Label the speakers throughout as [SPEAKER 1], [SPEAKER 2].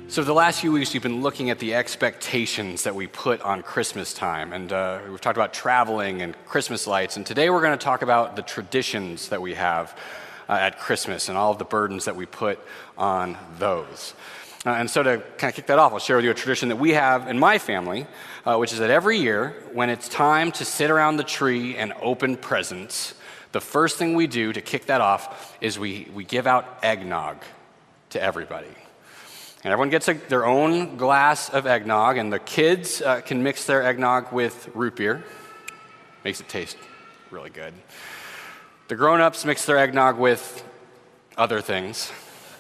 [SPEAKER 1] So the last few weeks, we've been looking at the expectations that we put on Christmas time. And we've talked about traveling and Christmas lights. And today we're going to talk about the traditions that we have at Christmas and all of the burdens that we put on those. And so to kind of kick that off, I'll share with you a tradition that we have in my family, which is that every year, when it's time to sit around the tree and open presents, the first thing we do to kick that off is we give out eggnog to everybody. And everyone gets their own glass of eggnog, and the kids can mix their eggnog with root beer. Makes it taste really good. The grown-ups mix their eggnog with other things.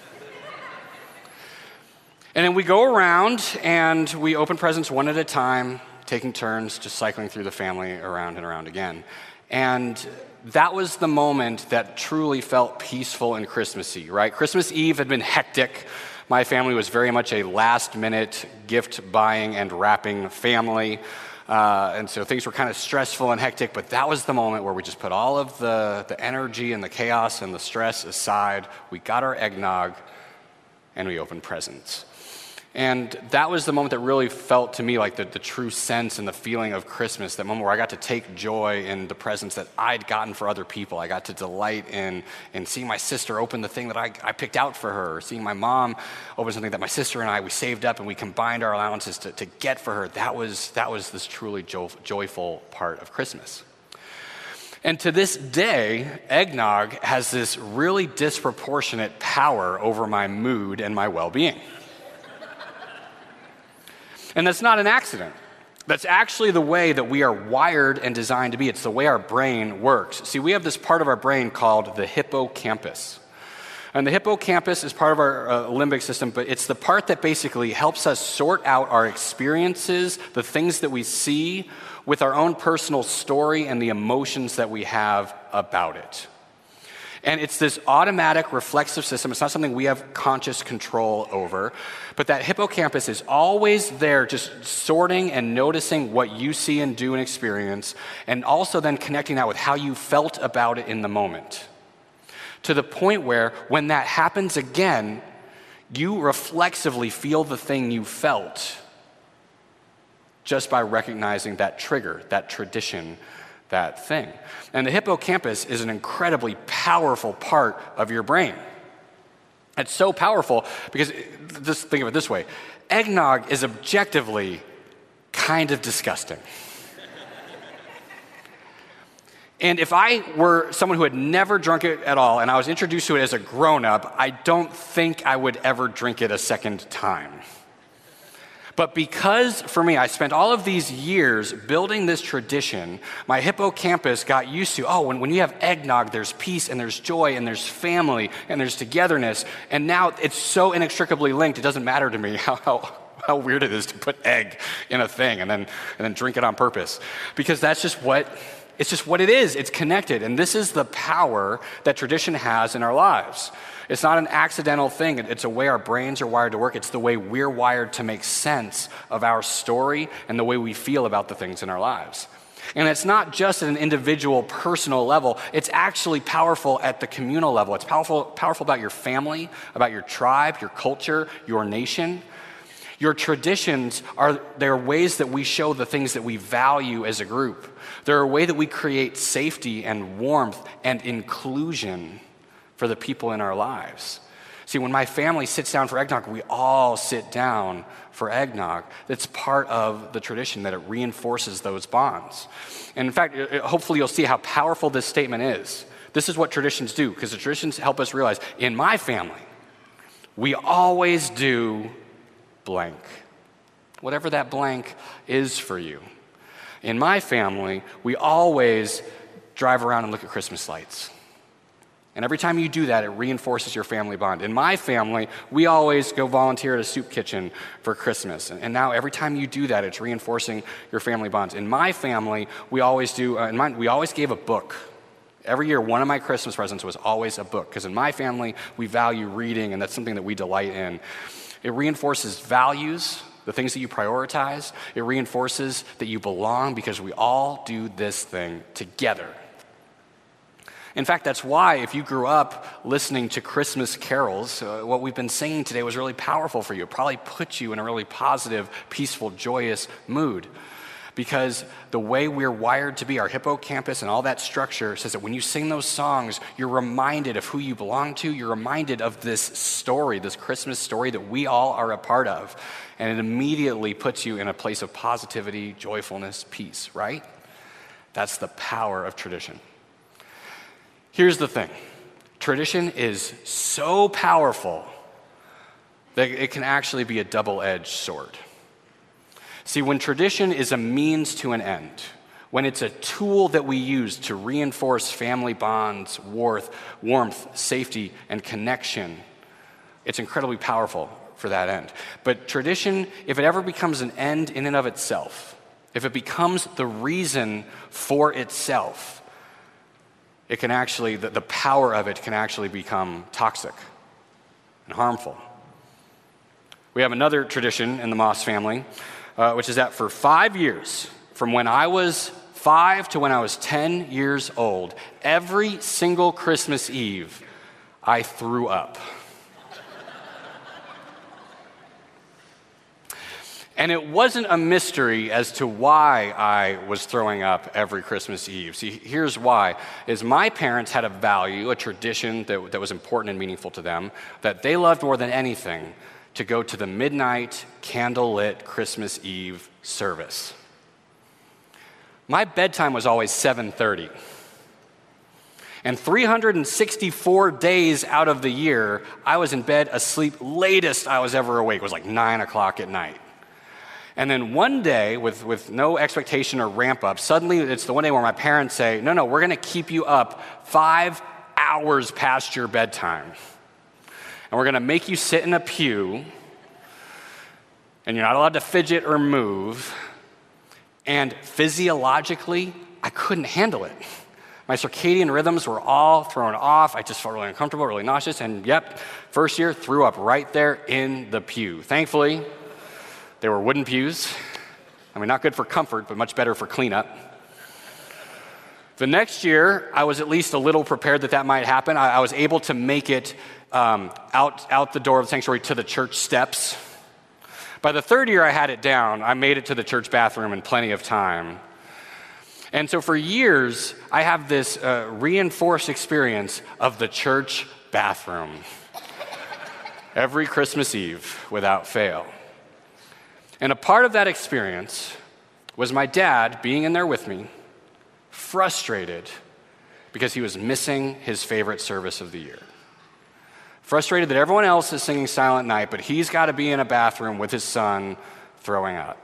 [SPEAKER 1] And then we go around and we open presents one at a time, taking turns, just cycling through the family around and around again. And that was the moment that truly felt peaceful and Christmassy, right? Christmas Eve had been hectic. My family was very much a last-minute gift-buying and wrapping family. And so things were kind of stressful and hectic, but that was the moment where we just put all of the energy and the chaos and the stress aside. We got our eggnog, and we opened presents. And that was the moment that really felt to me like the true sense and the feeling of Christmas, that moment where I got to take joy in the presents that I'd gotten for other people. I got to delight in seeing my sister open the thing that I picked out for her, or seeing my mom open something that my sister and we saved up and we combined our allowances to get for her. That was this truly joyful part of Christmas. And to this day, eggnog has this really disproportionate power over my mood and my well-being. And that's not an accident. That's actually the way that we are wired and designed to be. It's the way our brain works. See, we have this part of our brain called the hippocampus. And the hippocampus is part of our limbic system, but it's the part that basically helps us sort out our experiences, the things that we see, with our own personal story and the emotions that we have about it. And it's this automatic reflexive system. It's not something we have conscious control over. But that hippocampus is always there just sorting and noticing what you see and do and experience, and also then connecting that with how you felt about it in the moment. To the point where when that happens again, you reflexively feel the thing you felt just by recognizing that trigger, that tradition, that thing. And the hippocampus is an incredibly powerful part of your brain. It's so powerful because, just think of it this way, eggnog is objectively kind of disgusting. And if I were someone who had never drunk it at all and I was introduced to it as a grown-up, I don't think I would ever drink it a second time. But because, for me, I spent all of these years building this tradition, my hippocampus got used to, when you have eggnog, there's peace and there's joy and there's family and there's togetherness. And now it's so inextricably linked, it doesn't matter to me how weird it is to put egg in a thing and then drink it on purpose. Because that's just what it is. It's connected. And this is the power that tradition has in our lives. It's not an accidental thing. It's a way our brains are wired to work. It's the way we're wired to make sense of our story and the way we feel about the things in our lives. And it's not just at an individual, personal level. It's actually powerful at the communal level. It's powerful about your family, about your tribe, your culture, your nation. Your traditions they're ways that we show the things that we value as a group. They're a way that we create safety and warmth and inclusion for the people in our lives. See, when my family sits down for eggnog, we all sit down for eggnog. It's part of the tradition that it reinforces those bonds. And in fact, hopefully you'll see how powerful this statement is. This is what traditions do, because the traditions help us realize, in my family, we always do blank. Whatever that blank is for you. In my family, we always drive around and look at Christmas lights. And every time you do that, it reinforces your family bond. In my family, we always go volunteer at a soup kitchen for Christmas. And now every time you do that, it's reinforcing your family bonds. In my family, we always we always gave a book. Every year, one of my Christmas presents was always a book. Because in my family, we value reading, and that's something that we delight in. It reinforces values, the things that you prioritize. It reinforces that you belong because we all do this thing together. In fact, that's why if you grew up listening to Christmas carols, what we've been singing today was really powerful for you. It probably put you in a really positive, peaceful, joyous mood. Because the way we're wired to be, our hippocampus and all that structure says that when you sing those songs, you're reminded of who you belong to. You're reminded of this story, this Christmas story that we all are a part of. And it immediately puts you in a place of positivity, joyfulness, peace, right? That's the power of tradition. Here's the thing. Tradition is so powerful that it can actually be a double-edged sword. See, when tradition is a means to an end, when it's a tool that we use to reinforce family bonds, warmth, safety, and connection, it's incredibly powerful for that end. But tradition, if it ever becomes an end in and of itself, if it becomes the reason for itself, it can actually, the power of it can actually become toxic and harmful. We have another tradition in the Moss family, which is that for 5 years, from when I was 5 to when I was 10 years old, every single Christmas Eve, I threw up. And it wasn't a mystery as to why I was throwing up every Christmas Eve. See, here's why. Is my parents had a value, a tradition that was important and meaningful to them, that they loved more than anything, to go to the midnight, candlelit Christmas Eve service. My bedtime was always 7:30. And 364 days out of the year, I was in bed asleep. Latest I was ever awake was like 9 o'clock at night. And then one day, with no expectation or ramp up, suddenly it's the one day where my parents say, no, we're going to keep you up 5 hours past your bedtime. And we're going to make you sit in a pew, and you're not allowed to fidget or move. And physiologically, I couldn't handle it. My circadian rhythms were all thrown off. I just felt really uncomfortable, really nauseous, and first year, threw up right there in the pew. Thankfully, they were wooden pews. I mean, not good for comfort, but much better for cleanup. The next year, I was at least a little prepared that might happen. I was able to make it out the door of the sanctuary to the church steps. By the third year I had it down, I made it to the church bathroom in plenty of time. And so for years, I have this reinforced experience of the church bathroom. Every Christmas Eve, without fail. And a part of that experience was my dad being in there with me, frustrated because he was missing his favorite service of the year. Frustrated that everyone else is singing Silent Night, but he's got to be in a bathroom with his son throwing up.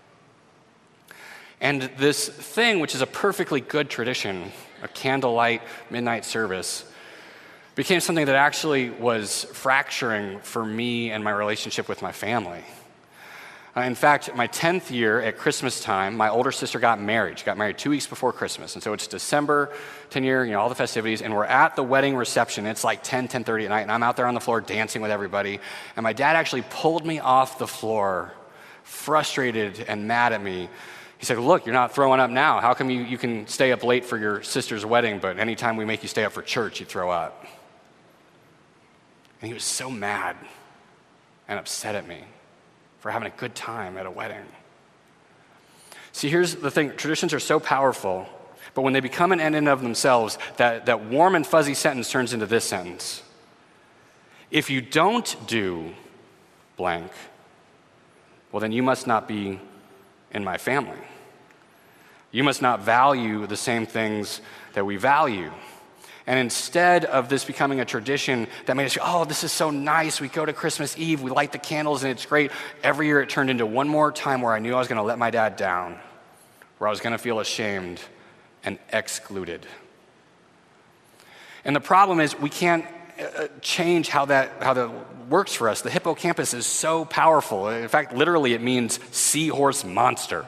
[SPEAKER 1] And this thing, which is a perfectly good tradition, a candlelight midnight service, became something that actually was fracturing for me and my relationship with my family. In fact, my 10th year at Christmas time, my older sister got married. She got married 2 weeks before Christmas. And so it's December, 10 year, all the festivities, and we're at the wedding reception. It's like 10:30 at night, and I'm out there on the floor dancing with everybody. And my dad actually pulled me off the floor, frustrated and mad at me. He said, look, you're not throwing up now. How come you can stay up late for your sister's wedding, but anytime we make you stay up for church, you throw up? And he was so mad and upset at me for having a good time at a wedding. See, here's the thing. Traditions are so powerful, but when they become an end in of themselves, that warm and fuzzy sentence turns into this sentence. If you don't do blank, well, then you must not be in my family. You must not value the same things that we value. And instead of this becoming a tradition that made us go, oh, this is so nice, we go to Christmas Eve, we light the candles, and it's great, every year it turned into one more time where I knew I was going to let my dad down, where I was going to feel ashamed and excluded. And the problem is we can't change how that works for us. The hippocampus is so powerful. In fact, literally it means seahorse monster.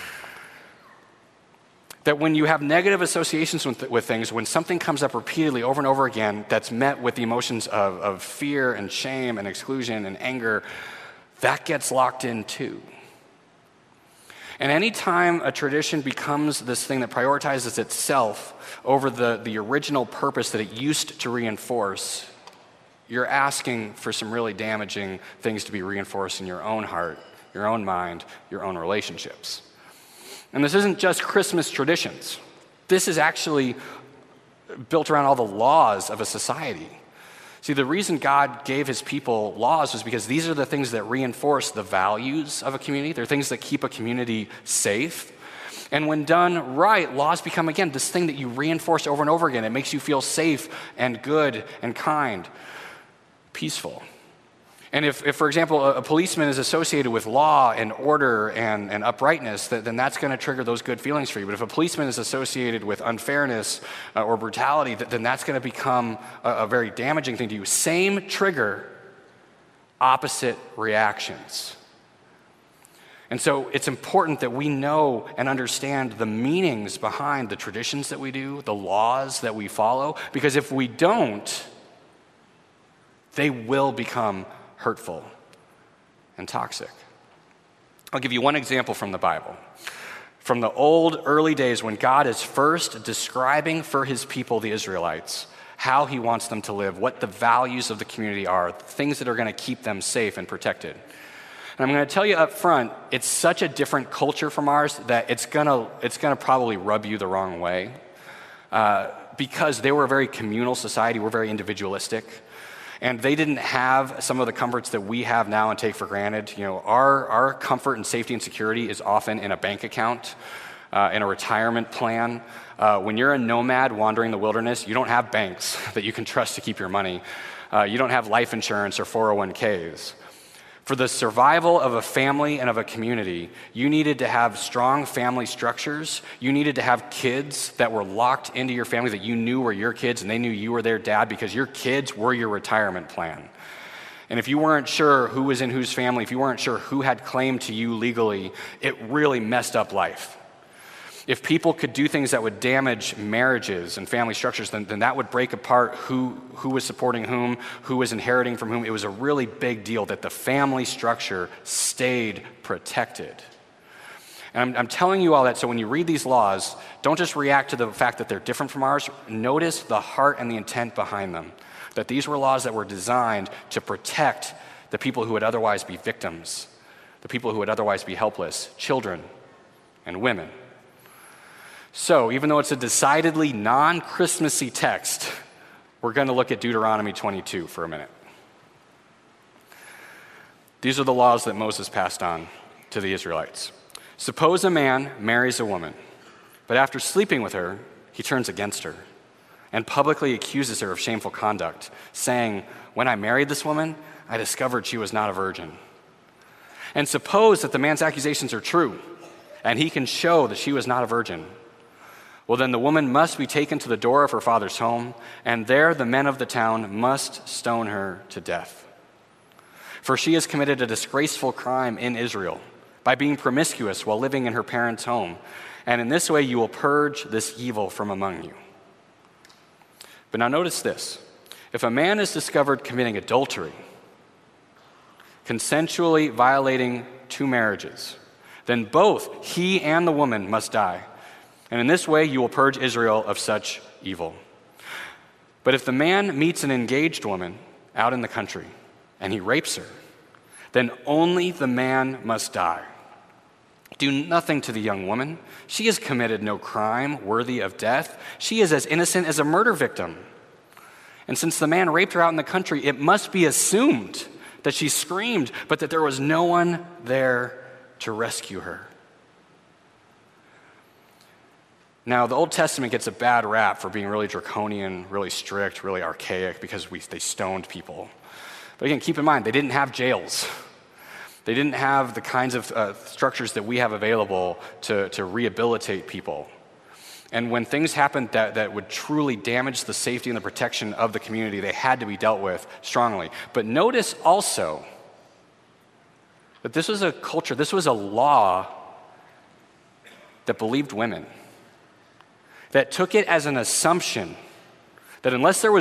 [SPEAKER 1] That when you have negative associations with things, when something comes up repeatedly over and over again that's met with the emotions of fear and shame and exclusion and anger, that gets locked in too. And anytime a tradition becomes this thing that prioritizes itself over the original purpose that it used to reinforce, you're asking for some really damaging things to be reinforced in your own heart, your own mind, your own relationships. And this isn't just Christmas traditions. This is actually built around all the laws of a society. See, the reason God gave his people laws was because these are the things that reinforce the values of a community. They're things that keep a community safe. And when done right, laws become, again, this thing that you reinforce over and over again. It makes you feel safe and good and kind, peaceful. And if for example, a policeman is associated with law and order and uprightness, then that's going to trigger those good feelings for you. But if a policeman is associated with unfairness or brutality, then that's going to become a very damaging thing to you. Same trigger, opposite reactions. And so it's important that we know and understand the meanings behind the traditions that we do, the laws that we follow, because if we don't, they will become hurtful and toxic. I'll give you one example from the Bible. From the old early days when God is first describing for his people, the Israelites, how he wants them to live, what the values of the community are, things that are going to keep them safe and protected. And I'm going to tell you up front, it's such a different culture from ours that it's going to probably rub you the wrong way. Because they were a very communal society, we're very individualistic. And they didn't have some of the comforts that we have now and take for granted. You know, our comfort and safety and security is often in a bank account, in a retirement plan. When you're a nomad wandering the wilderness, you don't have banks that you can trust to keep your money. You don't have life insurance or 401ks. For the survival of a family and of a community, you needed to have strong family structures. You needed to have kids that were locked into your family, that you knew were your kids and they knew you were their dad, because your kids were your retirement plan. And if you weren't sure who was in whose family, if you weren't sure who had claim to you legally, it really messed up life. If people could do things that would damage marriages and family structures, then that would break apart who was supporting whom, who was inheriting from whom. It was a really big deal that the family structure stayed protected. And I'm telling you all that so when you read these laws, don't just react to the fact that they're different from ours. Notice the heart and the intent behind them. That these were laws that were designed to protect the people who would otherwise be victims, the people who would otherwise be helpless, children and women. So, even though it's a decidedly non-Christmassy text, we're going to look at Deuteronomy 22 for a minute. These are the laws that Moses passed on to the Israelites. Suppose a man marries a woman, but after sleeping with her, he turns against her and publicly accuses her of shameful conduct, saying, "When I married this woman, I discovered she was not a virgin." And suppose that the man's accusations are true, and he can show that she was not a virgin. Well, then the woman must be taken to the door of her father's home, and there the men of the town must stone her to death. For she has committed a disgraceful crime in Israel by being promiscuous while living in her parents' home, and in this way you will purge this evil from among you. But now notice this. If a man is discovered committing adultery, consensually violating 2 marriages, then both he and the woman must die. And in this way, you will purge Israel of such evil. But if the man meets an engaged woman out in the country and he rapes her, then only the man must die. Do nothing to the young woman. She has committed no crime worthy of death. She is as innocent as a murder victim. And since the man raped her out in the country, it must be assumed that she screamed, but that there was no one there to rescue her. Now, the Old Testament gets a bad rap for being really draconian, really strict, really archaic, because they stoned people. But again, keep in mind, they didn't have jails. They didn't have the kinds of structures that we have available to rehabilitate people. And when things happened that would truly damage the safety and the protection of the community, they had to be dealt with strongly. But notice also that this was a culture, this was a law that believed women, that took it as an assumption that unless there was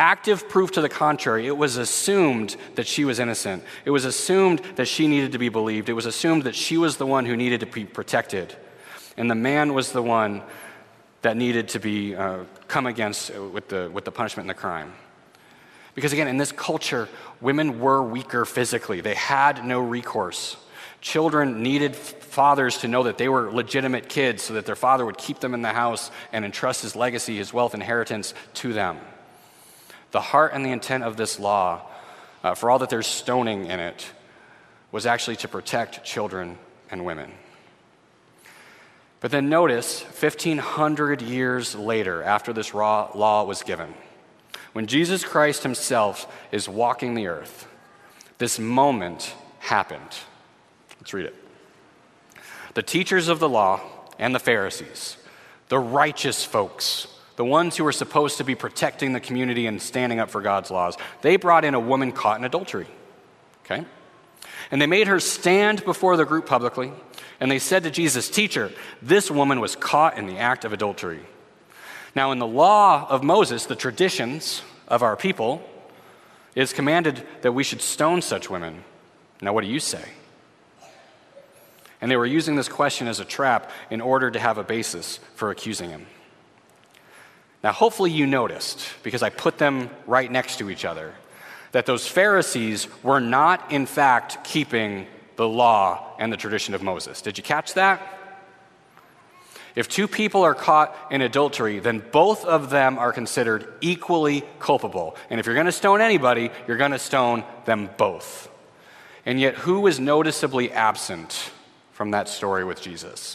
[SPEAKER 1] active proof to the contrary. It was assumed that she was innocent. It was assumed that she needed to be believed. It was assumed that she was the one who needed to be protected. And the man was the one that needed to be come against with the punishment and the crime. Because again, in this culture, women were weaker physically. They had no recourse. Children needed fathers to know that they were legitimate kids so that their father would keep them in the house and entrust his legacy, his wealth, inheritance to them. The heart and the intent of this law, for all that there's stoning in it, was actually to protect children and women. But then notice, 1,500 years later, after this law was given, when Jesus Christ himself is walking the earth, this moment happened. Let's read it. The teachers of the law and the Pharisees, the righteous folks, the ones who were supposed to be protecting the community and standing up for God's laws, they brought in a woman caught in adultery. Okay? And they made her stand before the group publicly, and they said to Jesus, "Teacher, this woman was caught in the act of adultery." Now, in the law of Moses, the traditions of our people, it is commanded that we should stone such women. Now, what do you say? And they were using this question as a trap in order to have a basis for accusing him. Now, hopefully you noticed, because I put them right next to each other, that those Pharisees were not, in fact, keeping the law and the tradition of Moses. Did you catch that? If two people are caught in adultery, then both of them are considered equally culpable. And if you're going to stone anybody, you're going to stone them both. And yet, who was noticeably absent from that story with Jesus?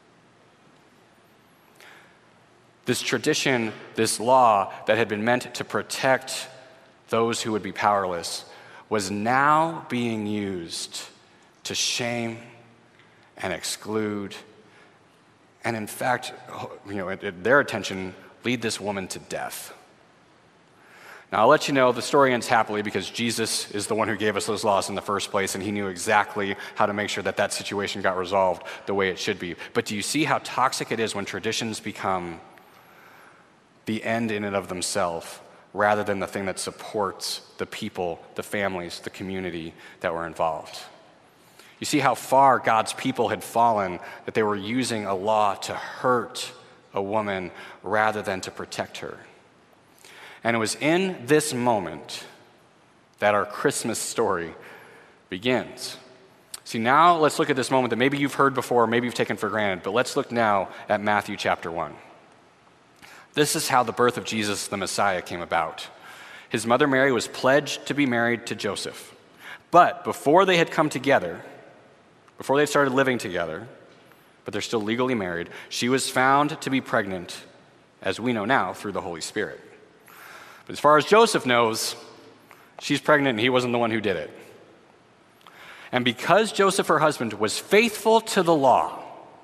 [SPEAKER 1] This tradition, this law that had been meant to protect those who would be powerless, was now being used to shame and exclude, and in fact, their attention, lead this woman to death. Now, I'll let you know the story ends happily because Jesus is the one who gave us those laws in the first place, and he knew exactly how to make sure that that situation got resolved the way it should be. But do you see how toxic it is when traditions become the end in and of themselves rather than the thing that supports the people, the families, the community that were involved? You see how far God's people had fallen, that they were using a law to hurt a woman rather than to protect her. And it was in this moment that our Christmas story begins. See, now let's look at this moment that maybe you've heard before, maybe you've taken for granted, but let's look now at Matthew chapter 1. This is how the birth of Jesus, the Messiah, came about. His mother Mary was pledged to be married to Joseph. But before they had come together, before they started living together, but they're still legally married, she was found to be pregnant, as we know now, through the Holy Spirit. But as far as Joseph knows, she's pregnant and he wasn't the one who did it. And because Joseph, her husband, was faithful to the law,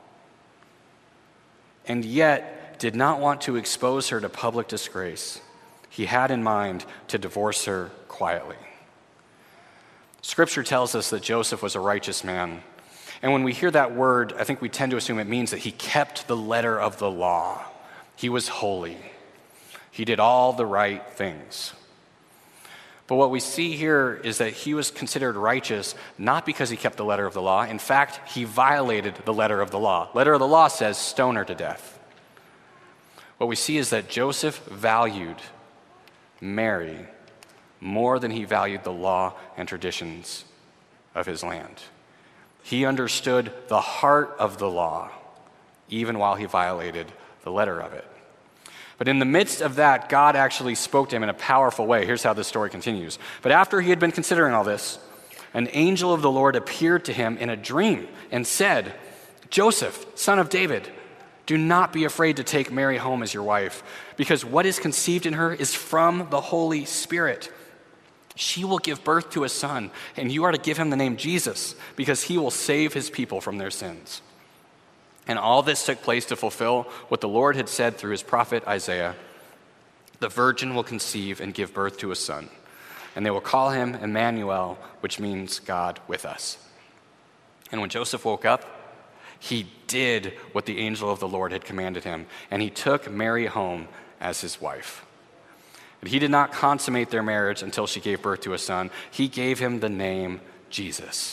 [SPEAKER 1] and yet did not want to expose her to public disgrace, he had in mind to divorce her quietly. Scripture tells us that Joseph was a righteous man. And when we hear that word, I think we tend to assume it means that he kept the letter of the law. He was holy. He did all the right things. But what we see here is that he was considered righteous not because he kept the letter of the law. In fact, he violated the letter of the law. Letter of the law says, stone her to death. What we see is that Joseph valued Mary more than he valued the law and traditions of his land. He understood the heart of the law, even while he violated the letter of it. But in the midst of that, God actually spoke to him in a powerful way. Here's how this story continues. But after he had been considering all this, an angel of the Lord appeared to him in a dream and said, "Joseph, son of David, do not be afraid to take Mary home as your wife, because what is conceived in her is from the Holy Spirit. She will give birth to a son, and you are to give him the name Jesus, because he will save his people from their sins." And all this took place to fulfill what the Lord had said through his prophet Isaiah. The virgin will conceive and give birth to a son, and they will call him Emmanuel, which means God with us. And when Joseph woke up, he did what the angel of the Lord had commanded him, and he took Mary home as his wife. But he did not consummate their marriage until she gave birth to a son. He gave him the name Jesus.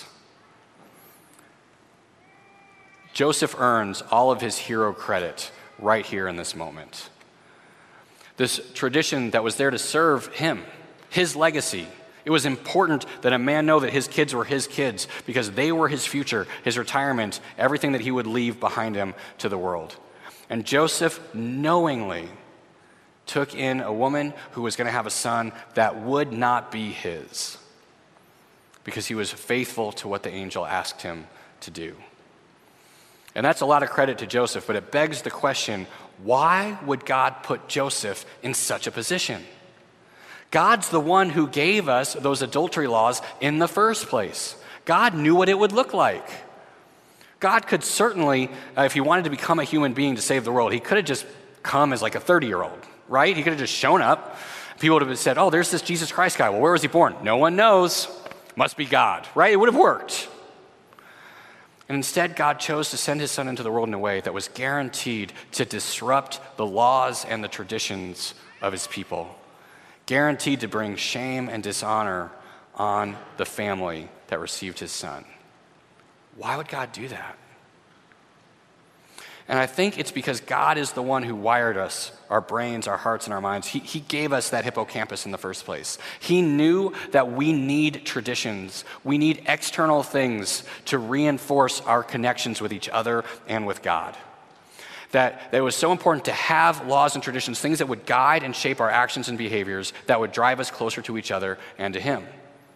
[SPEAKER 1] Joseph earns all of his hero credit right here in this moment. This tradition that was there to serve him, his legacy. It was important that a man know that his kids were his kids because they were his future, his retirement, everything that he would leave behind him to the world. And Joseph knowingly took in a woman who was going to have a son that would not be his because he was faithful to what the angel asked him to do. And that's a lot of credit to Joseph, but it begs the question, why would God put Joseph in such a position? God's the one who gave us those adultery laws in the first place. God knew what it would look like. God could certainly, if he wanted to become a human being to save the world, he could have just come as like a 30-year-old, right? He could have just shown up. People would have said, oh, there's this Jesus Christ guy. Well, where was he born? No one knows. Must be God, right? It would have worked. And instead, God chose to send his son into the world in a way that was guaranteed to disrupt the laws and the traditions of his people, guaranteed to bring shame and dishonor on the family that received his son. Why would God do that? And I think it's because God is the one who wired us, our brains, our hearts, and our minds. He gave us that hippocampus in the first place. He knew that we need traditions. We need external things to reinforce our connections with each other and with God. That it was so important to have laws and traditions, things that would guide and shape our actions and behaviors that would drive us closer to each other and to him.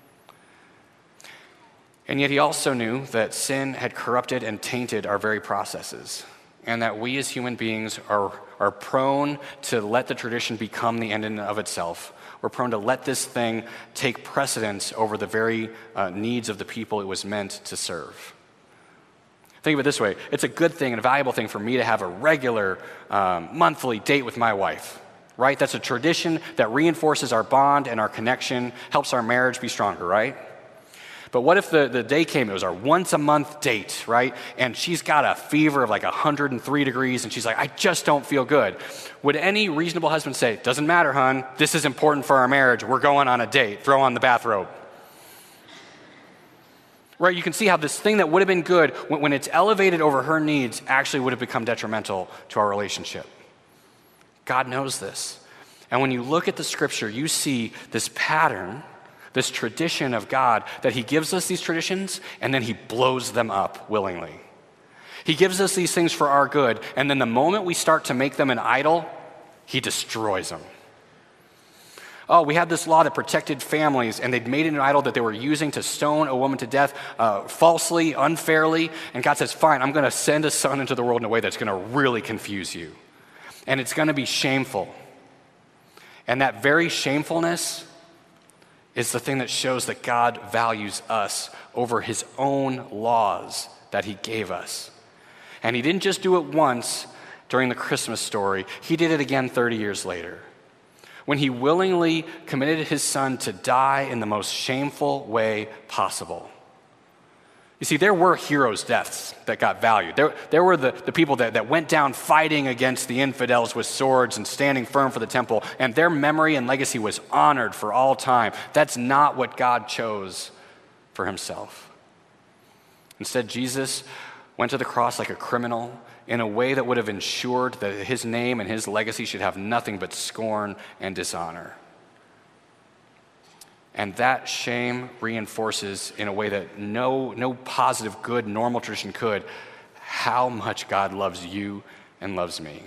[SPEAKER 1] And yet he also knew that sin had corrupted and tainted our very processes, and that we as human beings are prone to let the tradition become the end in and of itself. We're prone to let this thing take precedence over the very needs of the people it was meant to serve. Think of it this way. It's a good thing and a valuable thing for me to have a regular monthly date with my wife, right? That's a tradition that reinforces our bond and our connection, helps our marriage be stronger, right? But what if the day came, it was our once-a-month date, right? And she's got a fever of like 103 degrees, and she's like, I just don't feel good. Would any reasonable husband say, doesn't matter, hon, this is important for our marriage, we're going on a date, throw on the bathrobe? Right, you can see how this thing that would have been good, when it's elevated over her needs, actually would have become detrimental to our relationship. God knows this. And when you look at the scripture, you see this pattern, this tradition of God, that he gives us these traditions and then he blows them up willingly. He gives us these things for our good, and then the moment we start to make them an idol, he destroys them. Oh, we had this law that protected families, and they'd made it an idol that they were using to stone a woman to death falsely, unfairly, and God says, fine, I'm going to send a son into the world in a way that's going to really confuse you, and it's going to be shameful. And that very shamefulness is the thing that shows that God values us over his own laws that he gave us. And he didn't just do it once during the Christmas story, he did it again 30 years later, when he willingly committed his son to die in the most shameful way possible. You see, there were heroes' deaths that got valued. There were the people that went down fighting against the infidels with swords and standing firm for the temple, and their memory and legacy was honored for all time. That's not what God chose for himself. Instead, Jesus went to the cross like a criminal in a way that would have ensured that his name and his legacy should have nothing but scorn and dishonor. And that shame reinforces in a way that no positive, good, normal tradition could, how much God loves you and loves me.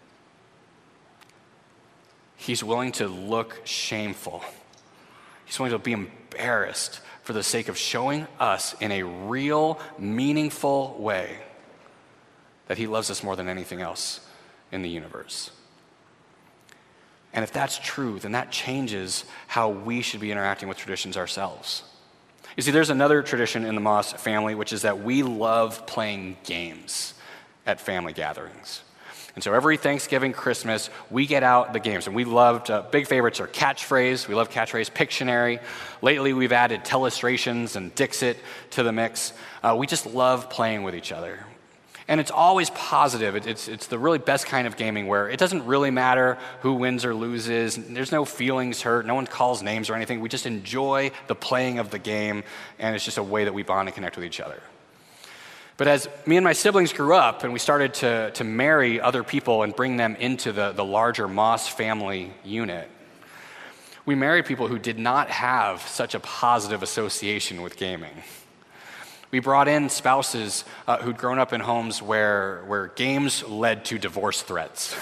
[SPEAKER 1] He's willing to look shameful. He's willing to be embarrassed for the sake of showing us in a real, meaningful way that he loves us more than anything else in the universe. And if that's true, then that changes how we should be interacting with traditions ourselves. You see, there's another tradition in the Moss family, which is that we love playing games at family gatherings. And so every Thanksgiving, Christmas, we get out the games. And we loved, big favorites are Catchphrase. We love Catchphrase, Pictionary. Lately, we've added Telestrations and Dixit to the mix. We just love playing with each other. And it's always positive. It's the really best kind of gaming where it doesn't really matter who wins or loses. There's no feelings hurt. No one calls names or anything. We just enjoy the playing of the game, and it's just a way that we bond and connect with each other. But as me and my siblings grew up and we started to marry other people and bring them into the larger Moss family unit, we married people who did not have such a positive association with gaming. We brought in spouses who'd grown up in homes where games led to divorce threats.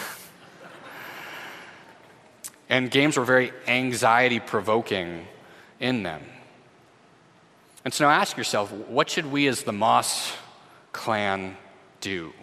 [SPEAKER 1] And games were very anxiety-provoking in them. And so now ask yourself, what should we as the Moss clan do?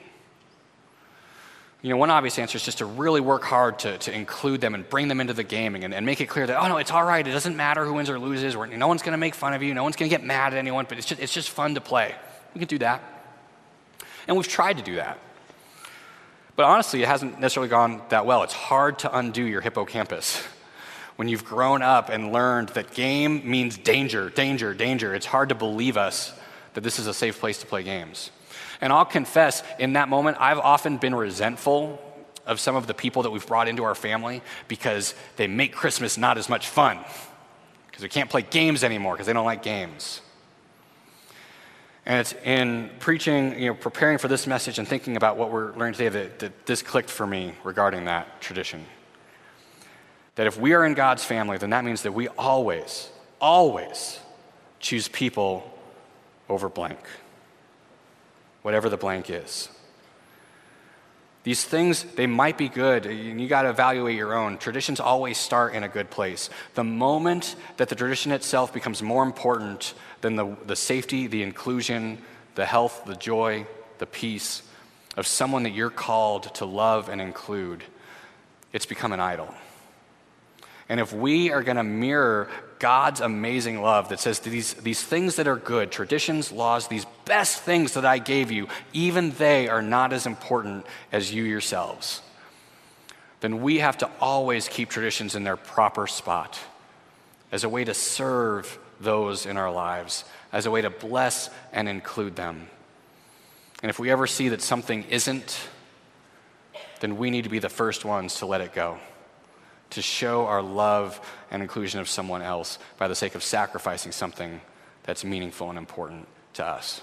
[SPEAKER 1] One obvious answer is just to really work hard to include them and bring them into the gaming and make it clear that, oh no, it's all right. It doesn't matter who wins or loses. No one's going to make fun of you. No one's going to get mad at anyone, but it's just fun to play. We can do that. And we've tried to do that. But honestly, it hasn't necessarily gone that well. It's hard to undo your hippocampus. When you've grown up and learned that game means danger, danger, danger, it's hard to believe us that this is a safe place to play games. And I'll confess, in that moment, I've often been resentful of some of the people that we've brought into our family because they make Christmas not as much fun, because we can't play games anymore because they don't like games. And it's in preaching, preparing for this message and thinking about what we're learning today that this clicked for me regarding that tradition. That if we are in God's family, then that means that we always, always choose people over blank. Whatever the blank is. These things, they might be good, and you got to evaluate your own. Traditions always start in a good place. The moment that the tradition itself becomes more important than the safety, the inclusion, the health, the joy, the peace of someone that you're called to love and include, it's become an idol. And if we are going to mirror God's amazing love that says these things that are good, traditions, laws, these best things that I gave you, even they are not as important as you yourselves, then we have to always keep traditions in their proper spot as a way to serve those in our lives, as a way to bless and include them. And if we ever see that something isn't, then we need to be the first ones to let it go, to show our love and inclusion of someone else by the sake of sacrificing something that's meaningful and important to us.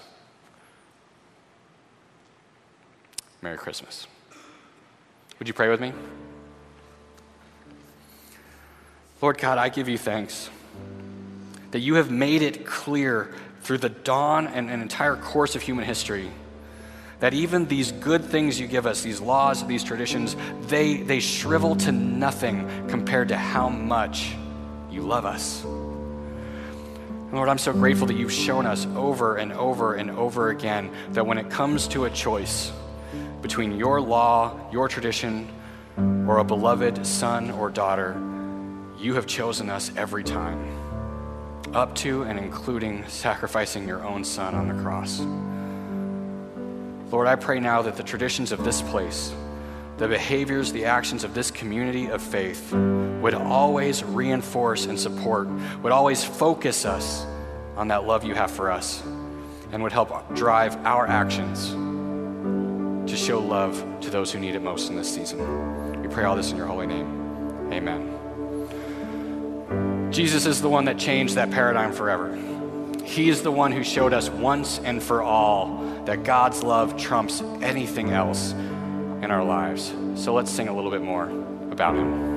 [SPEAKER 1] Merry Christmas. Would you pray with me? Lord God, I give you thanks that you have made it clear through the dawn and an entire course of human history that even these good things you give us, these laws, these traditions, they shrivel to nothing compared to how much you love us. And Lord, I'm so grateful that you've shown us over and over and over again that when it comes to a choice between your law, your tradition, or a beloved son or daughter, you have chosen us every time, up to and including sacrificing your own son on the cross. Lord, I pray now that the traditions of this place, the behaviors, the actions of this community of faith would always reinforce and support, would always focus us on that love you have for us, and would help drive our actions to show love to those who need it most in this season. We pray all this in your holy name. Amen. Jesus is the one that changed that paradigm forever. He is the one who showed us once and for all that God's love trumps anything else in our lives. So let's sing a little bit more about him.